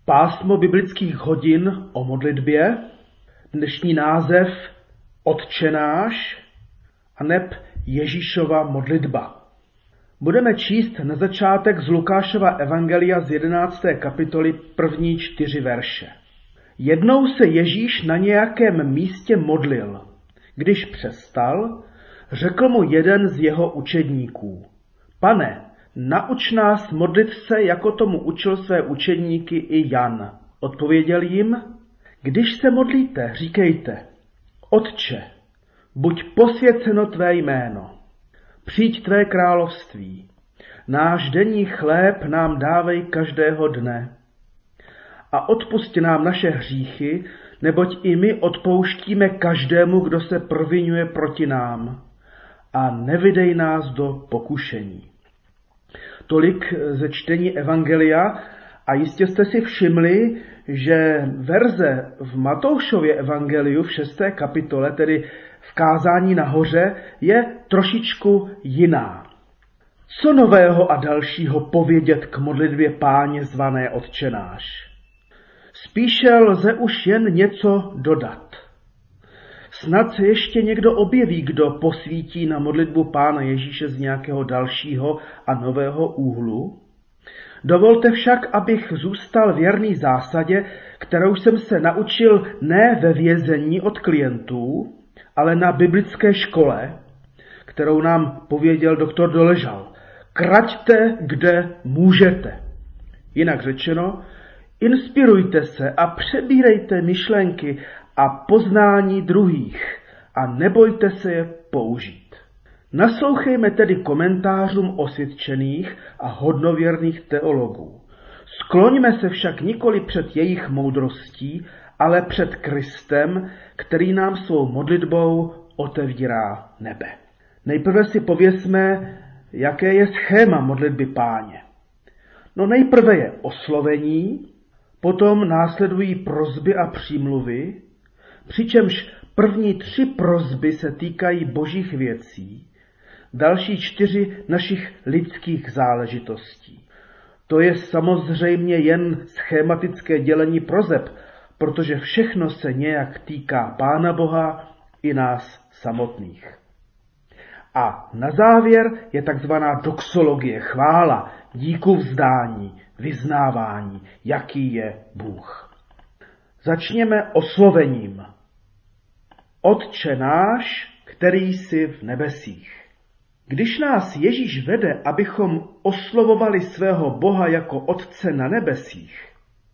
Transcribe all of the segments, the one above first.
Pásmo biblických hodin o modlitbě, dnešní název Otče náš aneb Ježíšova modlitba. Budeme číst na začátek z Lukášova evangelia z 11. kapitoly první 4 verše. Jednou se Ježíš na nějakém místě modlil. Když přestal, řekl mu jeden z jeho učedníků: Pane, nauč nás modlit se, jako tomu učil své učedníky i Jan. Odpověděl jim: Když se modlíte, říkejte: Otče, buď posvěceno tvé jméno, přijď tvé království, náš denní chléb nám dávej každého dne a odpusť nám naše hříchy, neboť i my odpouštíme každému, kdo se proviňuje proti nám, a nevydej nás do pokušení. Tolik ze čtení evangelia a jistě jste si všimli, že verze v Matoušově evangeliu v 6. kapitole, tedy v kázání nahoře, je trošičku jiná. Co nového a dalšího povědět k modlitbě Páně zvané Otče náš? Spíše lze už jen něco dodat. Snad se ještě někdo objeví, kdo posvítí na modlitbu Pána Ježíše z nějakého dalšího a nového úhlu. Dovolte však, abych zůstal věrný zásadě, kterou jsem se naučil ne ve vězení od klientů, ale na biblické škole, kterou nám pověděl doktor Doležal. Kraťte, kde můžete. Jinak řečeno, inspirujte se a přebírejte myšlenky a poznání druhých a nebojte se je použít. Naslouchejme tedy komentářům osvědčených a hodnověrných teologů. Skloňme se však nikoli před jejich moudrostí, ale před Kristem, který nám svou modlitbou otevírá nebe. Nejprve si pověsme, jaké je schéma modlitby Páně. Nejprve je oslovení, potom následují prosby a přímluvy, přičemž první 3 prosby se týkají božích věcí, další 4 našich lidských záležitostí. To je samozřejmě jen schématické dělení proseb, protože všechno se nějak týká Pána Boha i nás samotných. A na závěr je takzvaná doxologie, chvála, díku vzdání, vyznávání, jaký je Bůh. Začněme oslovením. Otče náš, který jsi v nebesích. Když nás Ježíš vede, abychom oslovovali svého Boha jako Otce na nebesích,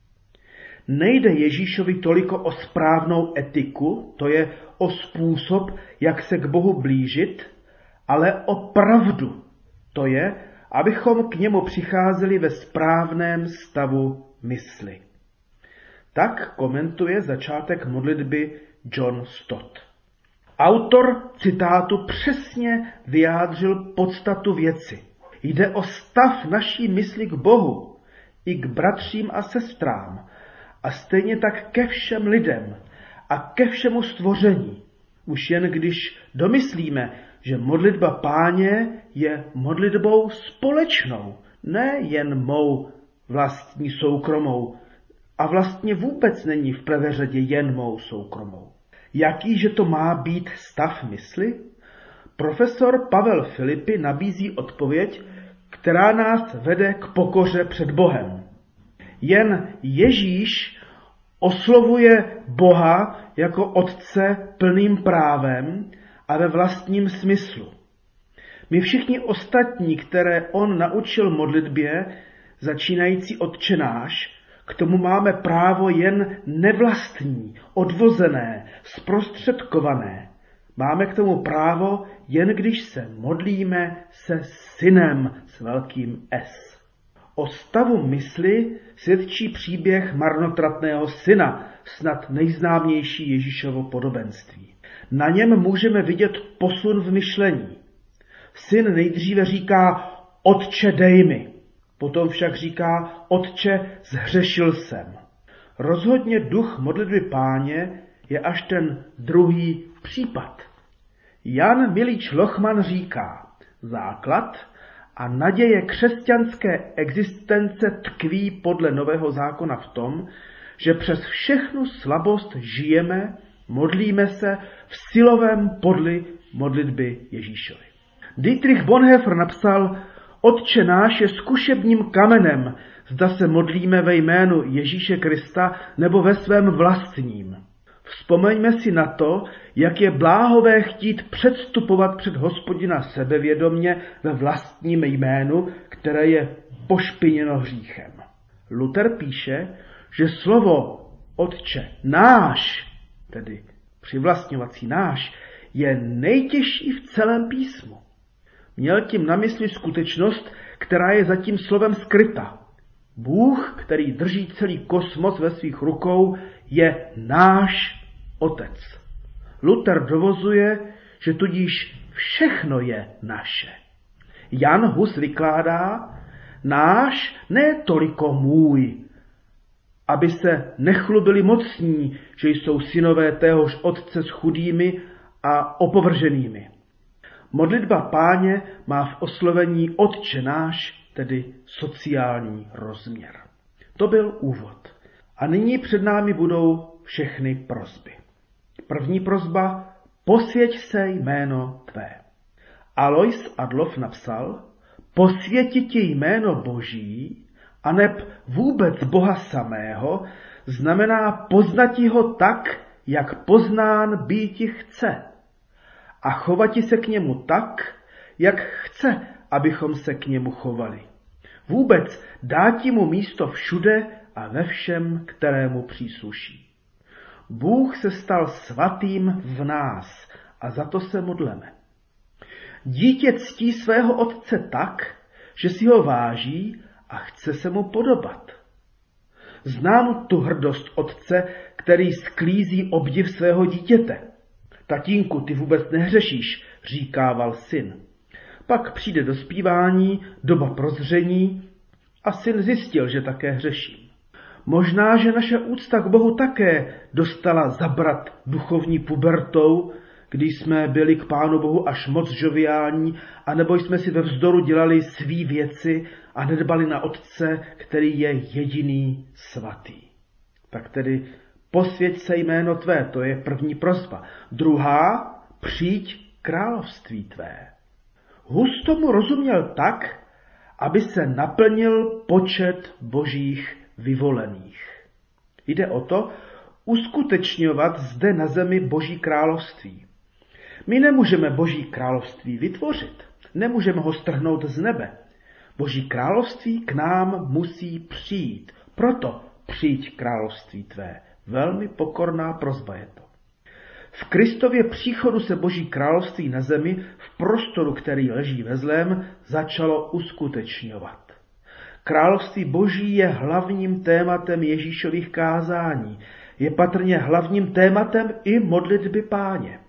nejde Ježíšovi toliko o správnou etiku, to je o způsob, jak se k Bohu blížit, ale o pravdu, to je, abychom k němu přicházeli ve správném stavu mysli. Tak komentuje začátek modlitby John Stott. Autor citátu přesně vyjádřil podstatu věci. Jde o stav naší mysli k Bohu, i k bratřím a sestrám, a stejně tak ke všem lidem a ke všemu stvoření. Už jen když domyslíme, že modlitba Páně je modlitbou společnou, ne jen mou vlastní soukromou, a vlastně vůbec není v prvé řadě jen mou soukromou. Jakýže to má být stav mysli? Profesor Pavel Filipy nabízí odpověď, která nás vede k pokoře před Bohem. Jen Ježíš oslovuje Boha jako Otce plným právem a ve vlastním smyslu. My všichni ostatní, které on naučil modlitbě, začínající Otče náš, k tomu máme právo jen nevlastní, odvozené, zprostředkované. Máme k tomu právo, jen když se modlíme se Synem s velkým S. O stavu mysli svědčí příběh marnotratného syna, snad nejznámější Ježíšovo podobenství. Na něm můžeme vidět posun v myšlení. Syn nejdříve říká: Otče, dej mi. Potom však říká: Otče, zhřešil jsem. Rozhodně duch modlitby Páně je až ten druhý případ. Jan Milič Lochman říká: základ a naděje křesťanské existence tkví podle Nového zákona v tom, že přes všechnu slabost žijeme, modlíme se v silovém podli modlitby Ježíšovi. Dietrich Bonhoeffer napsal: Otče náš je zkušebním kamenem, zda se modlíme ve jménu Ježíše Krista nebo ve svém vlastním. Vzpomeňme si na to, jak je bláhové chtít předstupovat před Hospodina sebevědomně ve vlastním jménu, které je pošpiněno hříchem. Luther píše, že slovo Otče náš, tedy přivlastňovací náš, je nejtěžší v celém písmu. Měl tím na mysli skutečnost, která je za tím slovem skryta. Bůh, který drží celý kosmos ve svých rukou, je náš Otec. Luther dovozuje, že tudíž všechno je naše. Jan Hus vykládá: náš, ne toliko můj, aby se nechlubili mocní, že jsou synové téhož Otce s chudými a opovrženými. Modlitba Páně má v oslovení Otče náš tedy sociální rozměr. To byl úvod. A nyní před námi budou všechny prosby. První prosba: posvěť se jméno tvé. Alois Adlof napsal: posvětiti jméno Boží, aneb vůbec Boha samého, znamená poznati ho tak, jak poznán býti chce, a chovati se k němu tak, jak chce, abychom se k němu chovali. Vůbec dáti mu místo všude a ve všem, kterému přísluší. Bůh se stal svatým v nás a za to se modleme. Dítě ctí svého otce tak, že si ho váží a chce se mu podobat. Znám tu hrdost otce, který sklízí obdiv svého dítěte. Tatínku, ty vůbec nehřešíš, říkával syn. Pak přijde dospívání, doba prozření a syn zjistil, že také hřeší. Možná, že naše úcta k Bohu také dostala zabrat duchovní pubertou, když jsme byli k Pánu Bohu až moc žoviální, anebo jsme si ve vzdoru dělali svý věci a nedbali na Otce, který je jediný svatý. Tak tedy posvěť se jméno tvé, to je první prosba. Druhá: přijď království tvé. Hus tomu rozuměl tak, aby se naplnil počet božích vyvolených. Jde o to uskutečňovat zde na zemi Boží království. My nemůžeme Boží království vytvořit, nemůžeme ho strhnout z nebe. Boží království k nám musí přijít, proto přijď království tvé. Velmi pokorná prosba je to. V Kristově příchodu se Boží království na zemi v prostoru, který leží ve zlém, začalo uskutečňovat. Království Boží je hlavním tématem Ježíšových kázání. Je patrně hlavním tématem i modlitby Páně.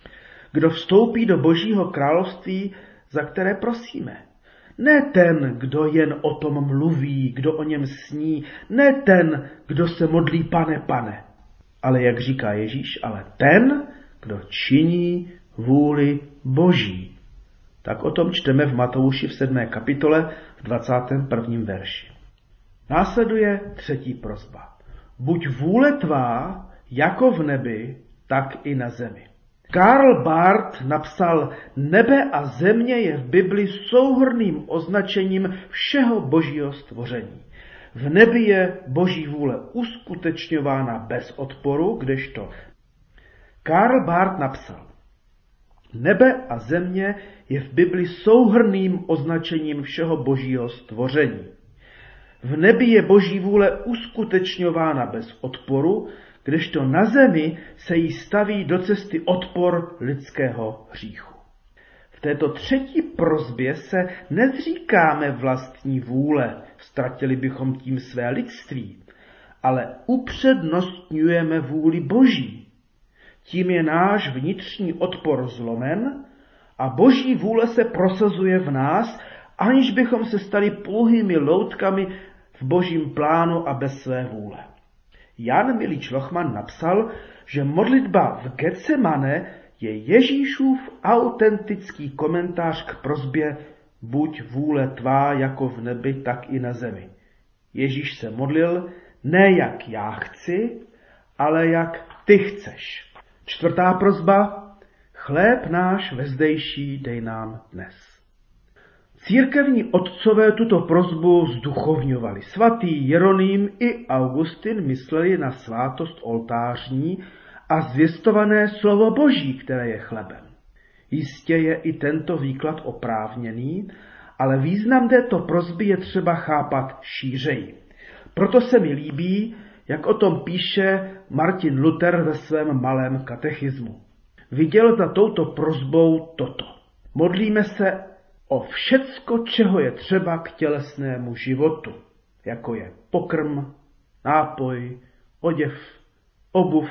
Kdo vstoupí do Božího království, za které prosíme? Ne ten, kdo jen o tom mluví, kdo o něm sní, ne ten, kdo se modlí pane, pane. Ale jak říká Ježíš, ale ten, kdo činí vůli Boží. Tak o tom čteme v Matouši v 7. kapitole v 21. verši. Následuje třetí prosba. Buď vůle tvá, jako v nebi, tak i na zemi. Karl Barth napsal: nebe a země je v Bibli souhrnným označením všeho božího stvoření. V nebi je Boží vůle uskutečňována bez odporu, kdežto Karl Barth napsal: nebe a země je v Bibli souhrnným označením všeho božího stvoření. V nebi je Boží vůle uskutečňována bez odporu, kdežto na zemi se jí staví do cesty odpor lidského hříchu. V této třetí prosbě se nezříkáme vlastní vůle, ztratili bychom tím své lidství, ale upřednostňujeme vůli Boží. Tím je náš vnitřní odpor zlomen a Boží vůle se prosazuje v nás, aniž bychom se stali pouhými loutkami v Božím plánu a bez své vůle. Jan Milič Lochman napsal, že modlitba v Getsemane je Ježíšův autentický komentář k prosbě buď vůle tvá jako v nebi, tak i na zemi. Ježíš se modlil, ne jak já chci, ale jak ty chceš. 4. prosba, chléb náš vezdejší dej nám dnes. Církevní otcové tuto prosbu zduchovňovali. Svatý Jeroným i Augustin mysleli na svátost oltářní a zvěstované slovo Boží, které je chlebem. Jistě je i tento výklad oprávněný, ale význam této prosby je třeba chápat šířeji. Proto se mi líbí, jak o tom píše Martin Luther ve svém malém katechismu. Viděl za touto prosbou toto. Modlíme se o všecko, čeho je třeba k tělesnému životu, jako je pokrm, nápoj, oděv, obuv,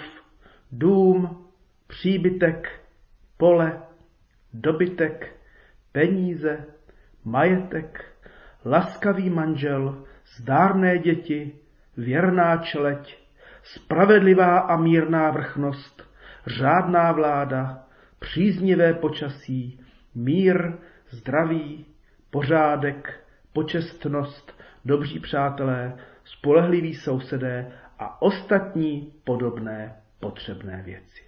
dům, příbytek, pole, dobytek, peníze, majetek, laskavý manžel, zdárné děti, věrná čeleť, spravedlivá a mírná vrchnost, řádná vláda, příznivé počasí, mír, zdraví, pořádek, počestnost, dobří přátelé, spolehliví sousedé a ostatní podobné potřebné věci.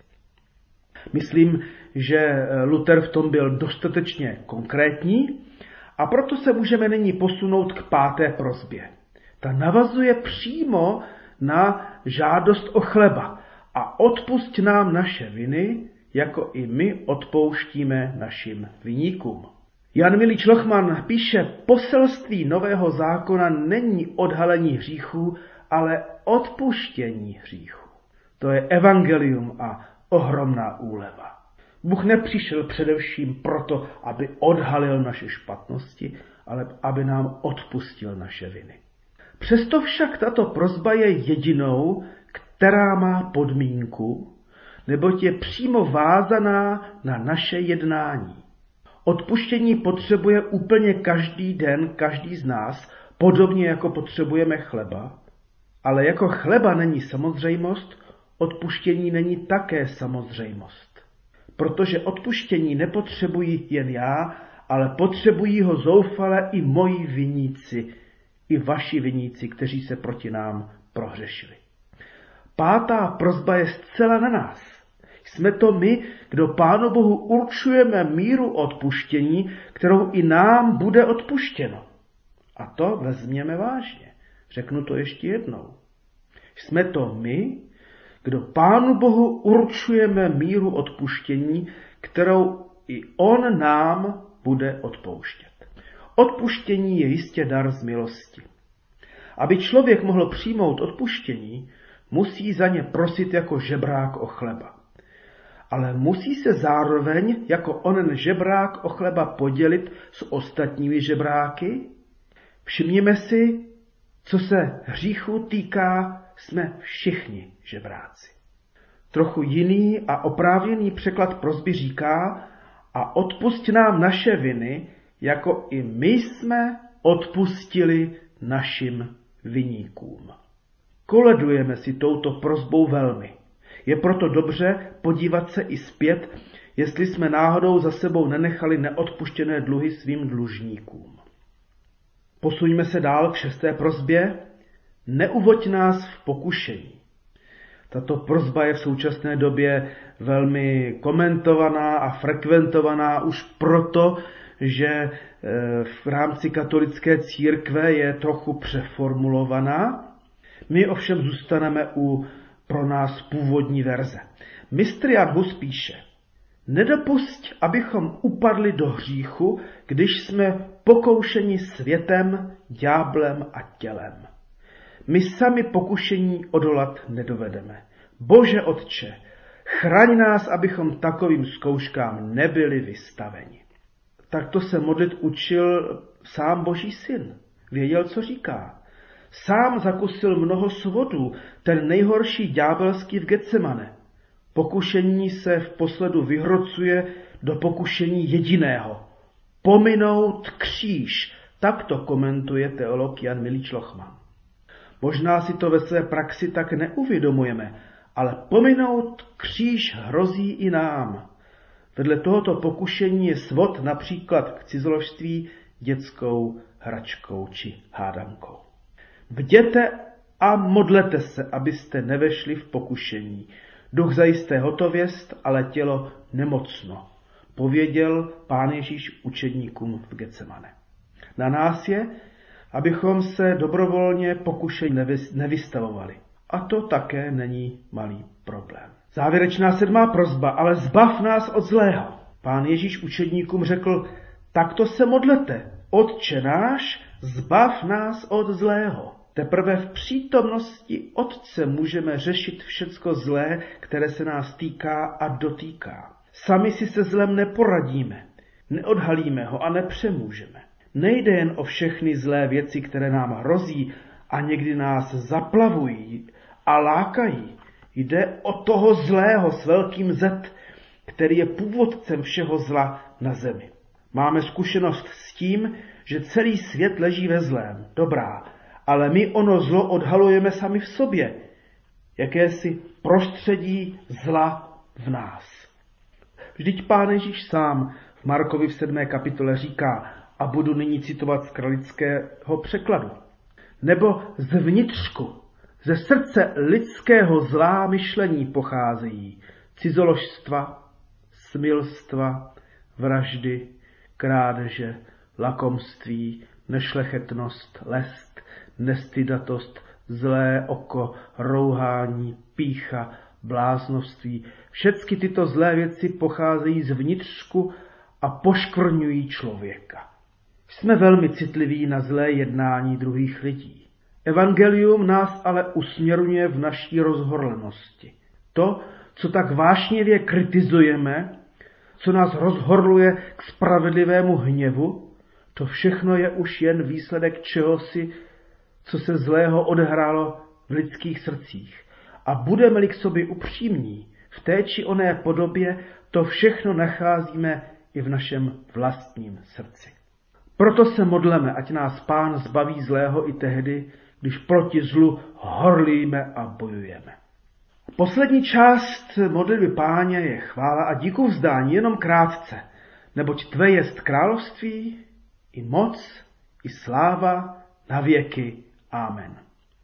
Myslím, že Luther v tom byl dostatečně konkrétní a proto se můžeme nyní posunout k 5. prosbě. Ta navazuje přímo na žádost o chleba a odpusť nám naše viny, jako i my odpouštíme našim viníkům. Jan Milíč Lochman píše, poselství Nového zákona není odhalení hříchů, ale odpuštění hříchů. To je evangelium a ohromná úleva. Bůh nepřišel především proto, aby odhalil naše špatnosti, ale aby nám odpustil naše viny. Přesto však tato prosba je jedinou, která má podmínku, neboť je přímo vázaná na naše jednání. Odpuštění potřebuje úplně každý den každý z nás, podobně jako potřebujeme chleba, ale jako chleba není samozřejmost, odpuštění není také samozřejmost. Protože odpuštění nepotřebuji jen já, ale potřebují ho zoufale i moji viníci, i vaši viníci, kteří se proti nám prohřešili. 5. prosba je zcela na nás. Jsme to my, kdo Pánu Bohu určujeme míru odpuštění, kterou i nám bude odpuštěno. A to vezměme vážně. Řeknu to ještě jednou. Jsme to my, kdo Pánu Bohu určujeme míru odpuštění, kterou i on nám bude odpouštět. Odpuštění je jistě dar z milosti. Aby člověk mohl přijmout odpuštění, musí za ně prosit jako žebrák o chleba. Ale musí se zároveň jako onen žebrák o chleba podělit s ostatními žebráky. Všimněme si, co se hříchu týká, jsme všichni žebráci. Trochu jiný a oprávněný překlad prosby říká a odpusť nám naše viny, jako i my jsme odpustili našim viníkům. Koledujeme si touto prosbou velmi. Je proto dobře podívat se i zpět, jestli jsme náhodou za sebou nenechali neodpuštěné dluhy svým dlužníkům. Posuňme se dál k 6. prosbě. Neuvoď nás v pokušení. Tato prosba je v současné době velmi komentovaná a frekventovaná už proto, že v rámci katolické církve je trochu přeformulovaná. My ovšem zůstaneme u pro nás původní verze. Mistr Jan Hus píše, nedopusť, abychom upadli do hříchu, když jsme pokoušeni světem, ďáblem a tělem. My sami pokušení odolat nedovedeme. Bože Otče, chraň nás, abychom takovým zkouškám nebyli vystaveni. Takto se modlit učil sám Boží syn. Věděl, co říká. Sám zakusil mnoho svodů, ten nejhorší ďábelský v Getsemane. Pokušení se v posledu vyhrocuje do pokušení jediného. Pominout kříž. Tak to komentuje teolog Jan Milíč Lochman. Možná si to ve své praxi tak neuvědomujeme, ale pominout kříž hrozí i nám. Vedle tohoto pokušení je svod například k cizoložství dětskou hračkou či hádankou. Bděte a modlete se, abyste nevešli v pokušení. Duch zajisté hotověst, ale tělo nemocno, pověděl Pán Ježíš učedníkům v Getsemane. Na nás je, abychom se dobrovolně pokušení nevystavovali. A to také není malý problém. Závěrečná 7. prosba, ale zbav nás od zlého. Pán Ježíš učedníkům řekl, takto se modlete, Otče náš, zbav nás od zlého. Teprve v přítomnosti Otce můžeme řešit všecko zlé, které se nás týká a dotýká. Sami si se zlem neporadíme, neodhalíme ho a nepřemůžeme. Nejde jen o všechny zlé věci, které nám hrozí a někdy nás zaplavují a lákají. Jde o toho zlého s velkým Z, který je původcem všeho zla na zemi. Máme zkušenost s tím, že celý svět leží ve zlém, dobrá, ale my ono zlo odhalujeme sami v sobě, jakési prostředí zla v nás. Vždyť Pán Ježíš sám v Markovi v 7. kapitole říká, a budu nyní citovat z kralického překladu, nebo zvnitřku, ze srdce lidského zlá myšlení pocházejí cizoložstva, smilstva, vraždy, krádeže, lakomství, nešlechetnost, lest, nestydatost, zlé oko, rouhání, pýcha, bláznoství. Všechny tyto zlé věci pocházejí z vnitřku a poškvrňují člověka. Jsme velmi citliví na zlé jednání druhých lidí. Evangelium nás ale usměrňuje v naší rozhorlenosti. To, co tak vášnivě kritizujeme, co nás rozhorluje k spravedlivému hněvu, to všechno je už jen výsledek čehosi, co se zlého odehrálo v lidských srdcích. A budeme-li k sobě upřímní, v té či oné podobě, to všechno nacházíme i v našem vlastním srdci. Proto se modleme, ať nás Pán zbaví zlého i tehdy, když proti zlu horlíme a bojujeme. Poslední část modlitby Páně je chvála a díkovzdání jenom krátce, neboť tvé jest království, i moc, i sláva na věky. Amen.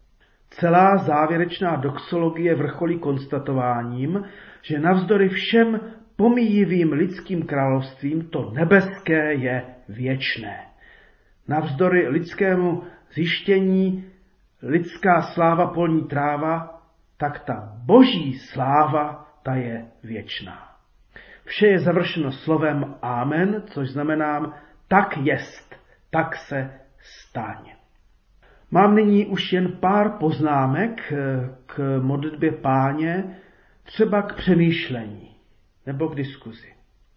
Celá závěrečná doxologie vrcholí konstatováním, že navzdory všem pomíjivým lidským královstvím to nebeské je věčné. Navzdory lidskému zjištění lidská sláva polní tráva, tak ta boží sláva, ta je věčná. Vše je završeno slovem amen, což znamená tak jest, tak se stáň. Mám nyní už jen pár poznámek k modlitbě Páně, třeba k přemýšlení nebo k diskuzi.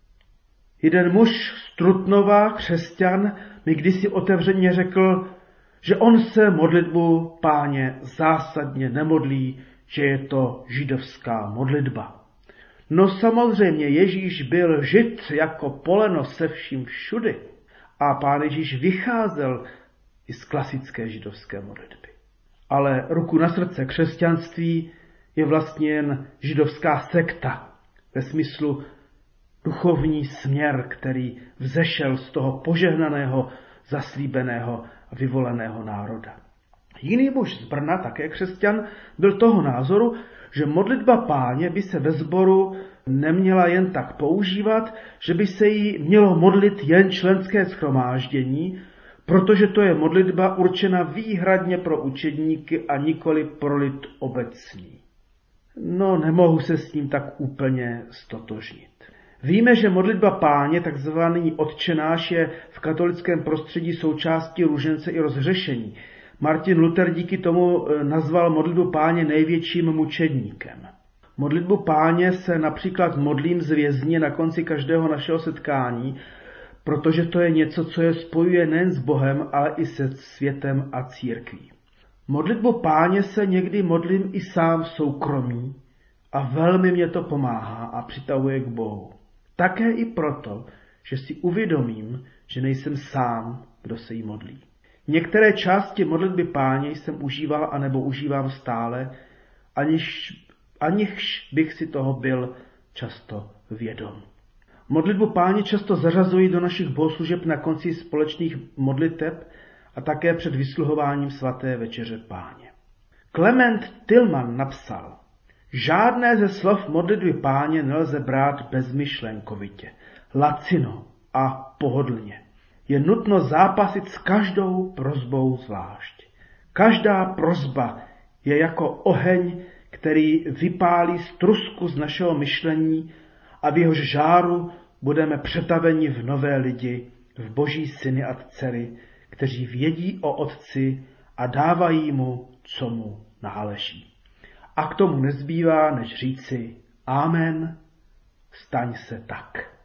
Jeden muž z Trutnova, křesťan, mi kdysi otevřeně řekl, že on se modlitbu Páně zásadně nemodlí, že je to židovská modlitba. No samozřejmě Ježíš byl žid jako poleno se vším všudy a Pán Ježíš vycházel i z klasické židovské modlitby. Ale ruku na srdce, křesťanství je vlastně jen židovská sekta ve smyslu duchovní směr, který vzešel z toho požehnaného, zaslíbeného a vyvoleného národa. Jiný muž z Brna, také křesťan, byl toho názoru, že modlitba Páně by se ve sboru neměla jen tak používat, že by se jí mělo modlit jen členské shromáždění, protože to je modlitba určena výhradně pro učedníky a nikoli pro lid obecný. No, nemohu se s ním tak úplně stotožnit. Víme, že modlitba Páně, takzvaný Otče náš, je v katolickém prostředí součástí růžence i rozhřešení. Martin Luther díky tomu nazval modlitbu Páně největším mučedníkem. Modlitbu Páně se například modlím z vězně na konci každého našeho setkání, protože to je něco, co je spojuje nejen s Bohem, ale i se světem a církví. Modlitbu Páně se někdy modlím i sám v soukromí a velmi mě to pomáhá a přitahuje k Bohu. Také i proto, že si uvědomím, že nejsem sám, kdo se jí modlí. Některé části modlitby Páně jsem užíval anebo užívám stále, aniž bych si toho byl často vědom. Modlitbu Páně často zařazují do našich bohoslužeb na konci společných modliteb a také před vysluhováním svaté večeře Páně. Klement Tillman napsal: žádné ze slov modlitby Páně nelze brát bezmyšlenkovitě, lacino a pohodlně. Je nutno zápasit s každou prosbou zvlášť. Každá prosba je jako oheň, který vypálí strusku z našeho myšlení a v jehož žáru budeme přetaveni v nové lidi, v Boží syny a dcery, kteří vědí o Otci a dávají mu, co mu náleží. A k tomu nezbývá, než říci: Amen, staň se tak.